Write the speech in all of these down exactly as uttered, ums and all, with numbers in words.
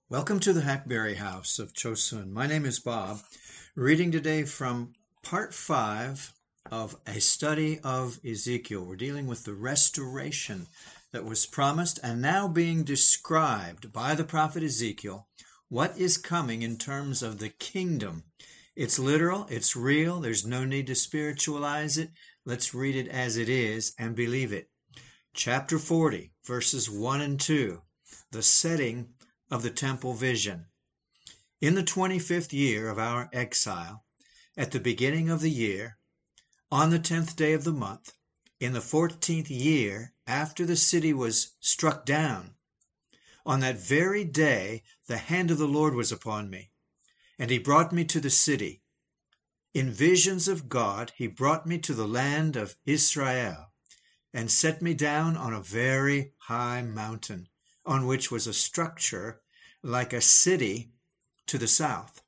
Welcome to the Hackberry House of Chosun. My name is Bob, reading today from part five of a study of Ezekiel. We're dealing with the restoration that was promised and now being described by the prophet Ezekiel. What is coming in terms of the kingdom? It's literal, it's real, there's no need to spiritualize it. Let's read it as it is and believe it. Chapter forty, verses one and two, the setting of the temple vision. In the twenty-fifth year of our exile, at the beginning of the year, on the tenth day of the month, in the fourteenth year after the city was struck down, on that very day the hand of the Lord was upon me, and he brought me to the city. In visions of God he brought me to the land of Israel, and set me down on a very high mountain, on which was a structure like a city to the south.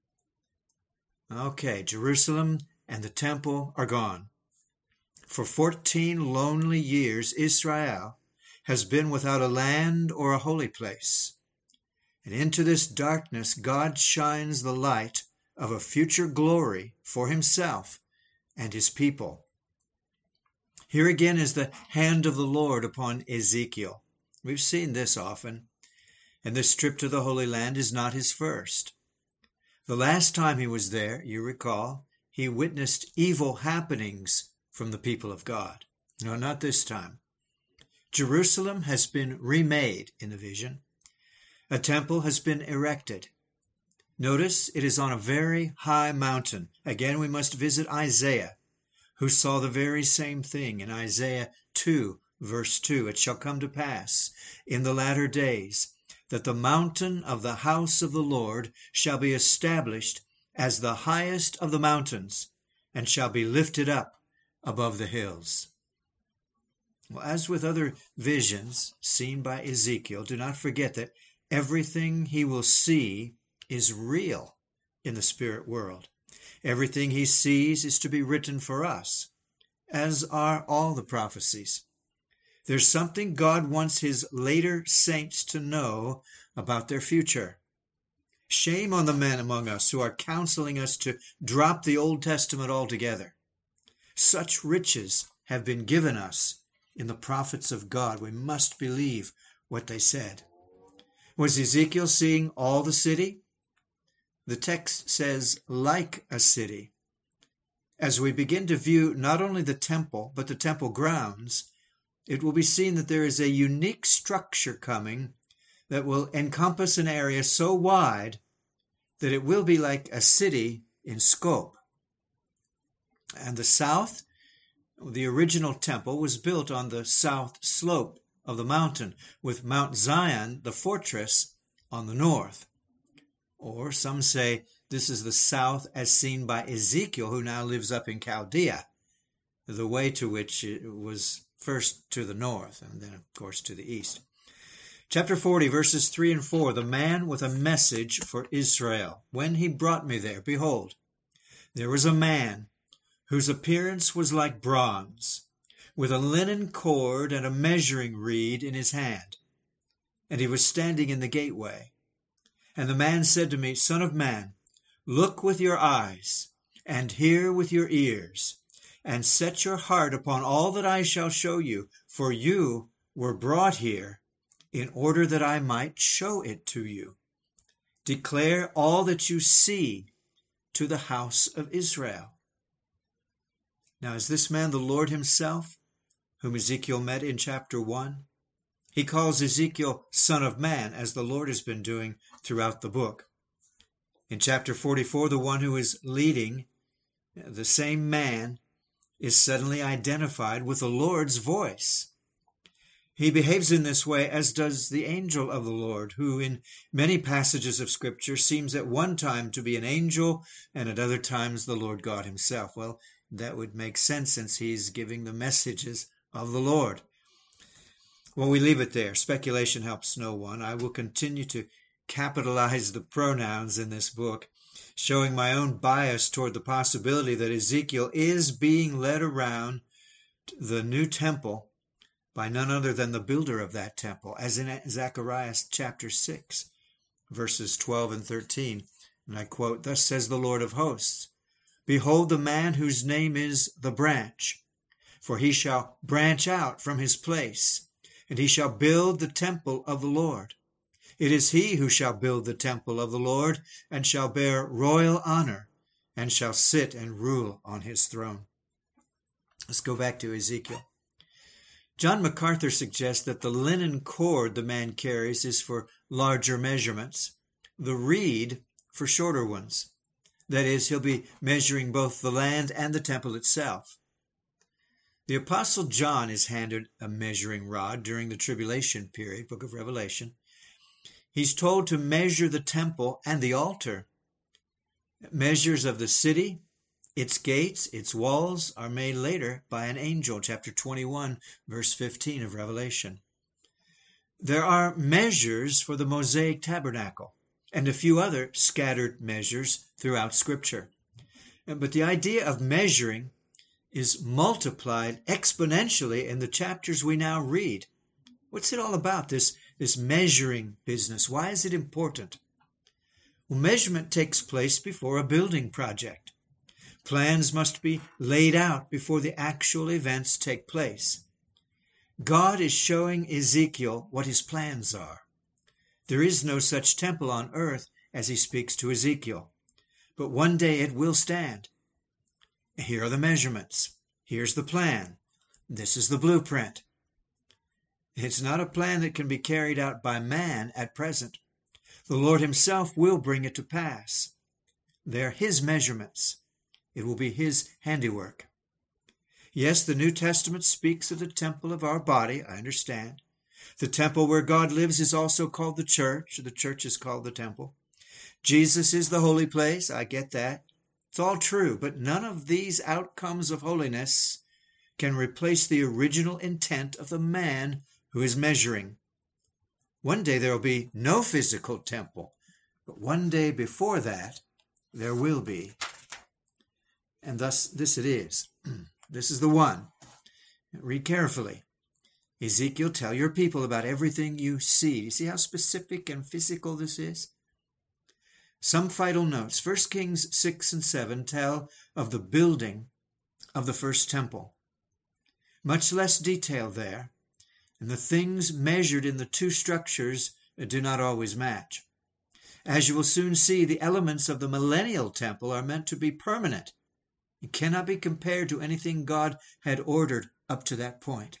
Okay, Jerusalem and the temple are gone. For fourteen lonely years, Israel has been without a land or a holy place. And into this darkness, God shines the light of a future glory for himself and his people. Here again is the hand of the Lord upon Ezekiel. We've seen this often, and this trip to the Holy Land is not his first. The last time he was there, you recall, he witnessed evil happenings from the people of God. No, not this time. Jerusalem has been remade in the vision. A temple has been erected. Notice it is on a very high mountain. Again, we must visit Isaiah, who saw the very same thing in Isaiah two, verse two. It shall come to pass in the latter days that the mountain of the house of the Lord shall be established as the highest of the mountains, and shall be lifted up above the hills. Well, as with other visions seen by Ezekiel, do not forget that everything he will see is real in the spirit world. Everything he sees is to be written for us, as are all the prophecies. There's something God wants his later saints to know about their future. Shame on the men among us who are counseling us to drop the Old Testament altogether. Such riches have been given us in the prophets of God. We must believe what they said. Was Ezekiel seeing all the city? The text says, like a city. As we begin to view not only the temple, but the temple grounds, it will be seen that there is a unique structure coming that will encompass an area so wide that it will be like a city in scope. And the south, the original temple, was built on the south slope of the mountain, with Mount Zion, the fortress, on the north. Or some say this is the south as seen by Ezekiel, who now lives up in Chaldea, the way to which it was first to the north and then, of course, to the east. Chapter forty, verses three and four, the man with a message for Israel. When he brought me there, behold, there was a man whose appearance was like bronze, with a linen cord and a measuring reed in his hand. And he was standing in the gateway. And the man said to me, Son of man, look with your eyes, and hear with your ears, and set your heart upon all that I shall show you, for you were brought here in order that I might show it to you. Declare all that you see to the house of Israel. Now, is this man the Lord himself, whom Ezekiel met in chapter one? He calls Ezekiel Son of Man, as the Lord has been doing throughout the book. In chapter forty-four, the one who is leading, the same man, is suddenly identified with the Lord's voice. He behaves in this way, as does the angel of the Lord, who in many passages of Scripture seems at one time to be an angel and at other times the Lord God himself. Well, that would make sense since he's giving the messages of the Lord. Well, we leave it there. Speculation helps no one. I will continue to capitalize the pronouns in this book, showing my own bias toward the possibility that Ezekiel is being led around the new temple by none other than the builder of that temple, as in Zechariah chapter six, verses twelve and thirteen. And I quote, "Thus says the Lord of hosts, Behold the man whose name is the branch, for he shall branch out from his place, and he shall build the temple of the Lord. It is he who shall build the temple of the Lord, and shall bear royal honor, and shall sit and rule on his throne." Let's go back to Ezekiel. John MacArthur suggests that the linen cord the man carries is for larger measurements, the reed for shorter ones. That is, he'll be measuring both the land and the temple itself. The Apostle John is handed a measuring rod during the tribulation period, book of Revelation. He's told to measure the temple and the altar. Measures of the city, its gates, its walls are made later by an angel, chapter twenty-one, verse fifteen of Revelation. There are measures for the Mosaic tabernacle and a few other scattered measures throughout Scripture. But the idea of measuring is multiplied exponentially in the chapters we now read. What's it all about, this, this measuring business? Why is it important? Well, measurement takes place before a building project. Plans must be laid out before the actual events take place. God is showing Ezekiel what his plans are. There is no such temple on earth as he speaks to Ezekiel, but one day it will stand. Here are the measurements. Here's the plan. This is the blueprint. It's not a plan that can be carried out by man at present. The Lord himself will bring it to pass. They're his measurements. It will be his handiwork. Yes, the New Testament speaks of the temple of our body, I understand. The temple where God lives is also called the church. The church is called the temple. Jesus is the holy place, I get that. It's all true, but none of these outcomes of holiness can replace the original intent of the man who is measuring. One day there will be no physical temple, but one day before that there will be. And thus this it is. This is the one. Read carefully. Ezekiel, tell your people about everything you see. You see how specific and physical this is? Some vital notes. First Kings six and seven tell of the building of the first temple. Much less detail there, and the things measured in the two structures do not always match. As you will soon see, the elements of the millennial temple are meant to be permanent. It cannot be compared to anything God had ordered up to that point.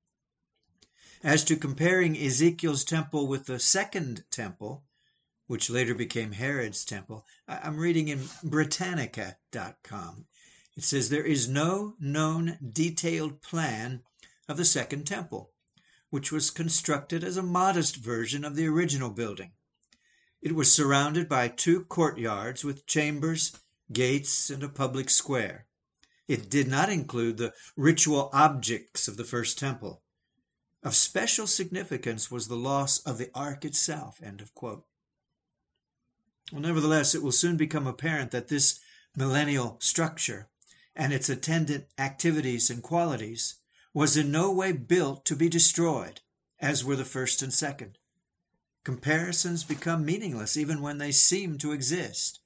As to comparing Ezekiel's temple with the second temple, which later became Herod's temple, I'm reading in Britannica dot com. It says, there is no known detailed plan of the second temple, which was constructed as a modest version of the original building. It was surrounded by two courtyards with chambers, gates, and a public square. It did not include the ritual objects of the first temple. Of special significance was the loss of the ark itself. End of quote. Well, nevertheless, it will soon become apparent that this millennial structure and its attendant activities and qualities was in no way built to be destroyed, as were the first and second. Comparisons become meaningless even when they seem to exist.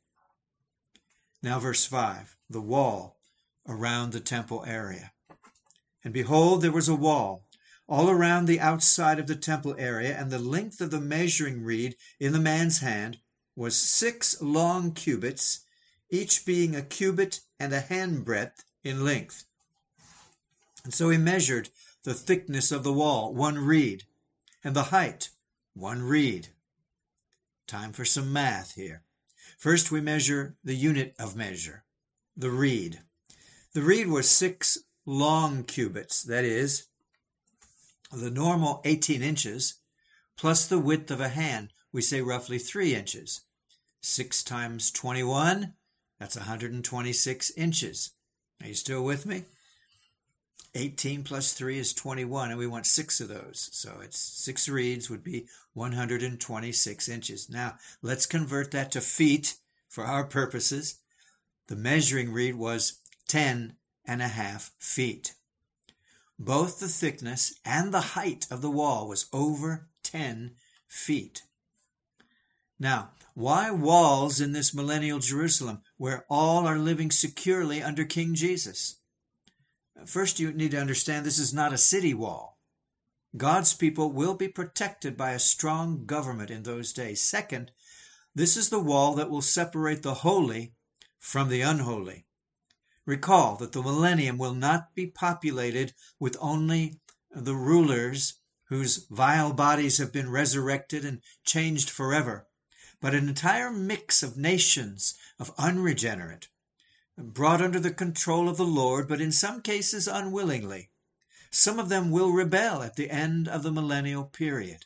Now verse five, the wall around the temple area. And behold, there was a wall all around the outside of the temple area, and the length of the measuring reed in the man's hand was six long cubits, each being a cubit and a handbreadth in length. And so he measured the thickness of the wall, one reed, and the height, one reed. Time for some math here. First we measure the unit of measure, the reed. The reed was six long cubits, that is, the normal eighteen inches, plus the width of a hand, we say roughly three inches. Six times twenty-one, that's one hundred twenty-six inches. Are you still with me? eighteen plus three is twenty-one, and we want six of those. So it's six reeds would be one hundred twenty-six inches. Now, let's convert that to feet for our purposes. The measuring reed was ten and a half feet. Both the thickness and the height of the wall was over ten feet. Now, why walls in this millennial Jerusalem where all are living securely under King Jesus? First, you need to understand this is not a city wall. God's people will be protected by a strong government in those days. Second, this is the wall that will separate the holy from the unholy. Recall that the millennium will not be populated with only the rulers whose vile bodies have been resurrected and changed forever, but an entire mix of nations of unregenerate, brought under the control of the Lord, but in some cases unwillingly. Some of them will rebel at the end of the millennial period.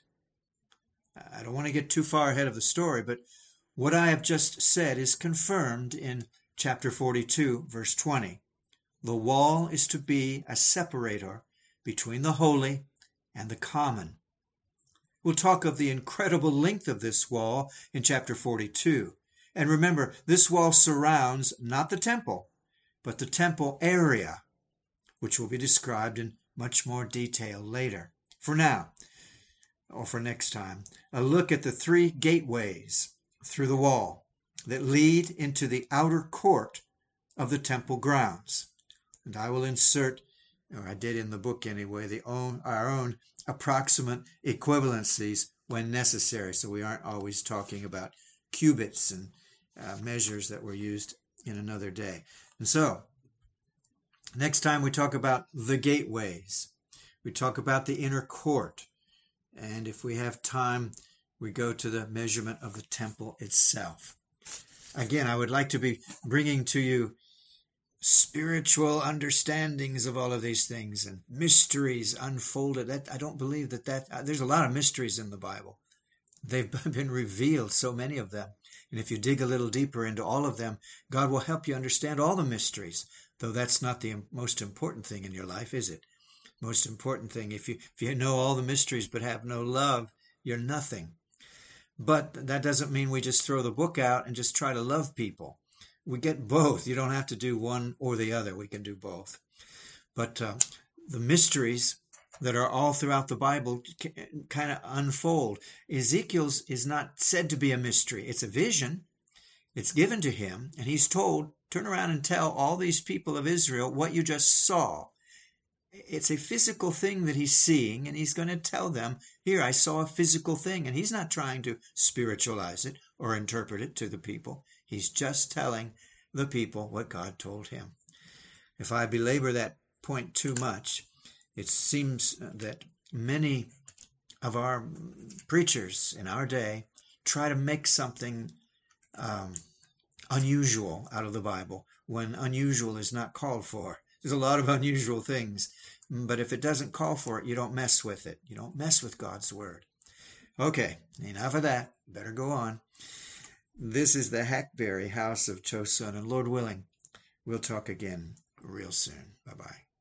I don't want to get too far ahead of the story, but what I have just said is confirmed in chapter forty-two, verse twenty. The wall is to be a separator between the holy and the common. We'll talk of the incredible length of this wall in chapter forty-two. And remember, this wall surrounds not the temple, but the temple area, which will be described in much more detail later. For now, or for next time, a look at the three gateways through the wall that lead into the outer court of the temple grounds. And I will insert, or I did in the book anyway, the own, our own approximate equivalencies when necessary, so we aren't always talking about cubits and uh, measures that were used in another day. And so, next time we talk about the gateways. We talk about the inner court. And if we have time, we go to the measurement of the temple itself. Again, I would like to be bringing to you spiritual understandings of all of these things and mysteries unfolded. That, I don't believe that that, uh, there's a lot of mysteries in the Bible. They've been revealed, so many of them. And if you dig a little deeper into all of them, God will help you understand all the mysteries, though that's not the most important thing in your life, is it? Most important thing, if you if you know all the mysteries but have no love, you're nothing. But that doesn't mean we just throw the book out and just try to love people. We get both. You don't have to do one or the other. We can do both. But uh, the mysteries that are all throughout the Bible kind of unfold. Ezekiel's is not said to be a mystery. It's a vision. It's given to him, and he's told, turn around and tell all these people of Israel what you just saw. It's a physical thing that he's seeing, and he's going to tell them, here, I saw a physical thing. And he's not trying to spiritualize it or interpret it to the people. He's just telling the people what God told him. If I belabor that point too much, it seems that many of our preachers in our day try to make something um, unusual out of the Bible when unusual is not called for. There's a lot of unusual things, but if it doesn't call for it, you don't mess with it. You don't mess with God's word. Okay, enough of that. Better go on. This is the Hackberry House of Chosun, and Lord willing, we'll talk again real soon. Bye-bye.